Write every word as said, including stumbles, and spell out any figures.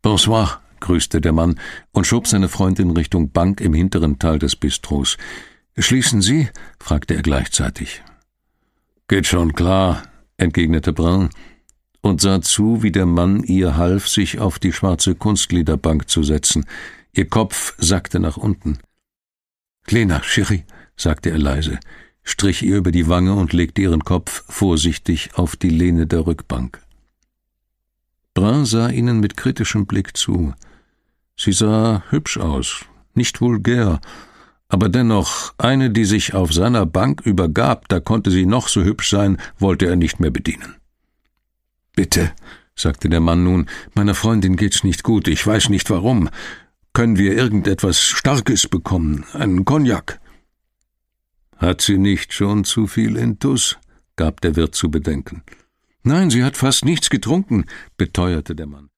»Bonsoir«, grüßte der Mann und schob seine Freundin Richtung Bank im hinteren Teil des Bistros. »Schließen Sie?« fragte er gleichzeitig. »Geht schon klar«, entgegnete Brun und sah zu, wie der Mann ihr half, sich auf die schwarze Kunstlederbank zu setzen. Ihr Kopf sackte nach unten. »Lena, Chérie«, sagte er leise, strich ihr über die Wange und legte ihren Kopf vorsichtig auf die Lehne der Rückbank. Brun sah ihnen mit kritischem Blick zu. Sie sah hübsch aus, nicht vulgär, aber dennoch eine, die sich auf seiner Bank übergab, da konnte sie noch so hübsch sein, wollte er nicht mehr bedienen. »Bitte«, sagte der Mann nun, »meiner Freundin geht's nicht gut, ich weiß nicht warum. Können wir irgendetwas Starkes bekommen, einen Cognac?« »Hat sie nicht schon zu viel Intus?«, gab der Wirt zu bedenken. »Nein, sie hat fast nichts getrunken«, beteuerte der Mann.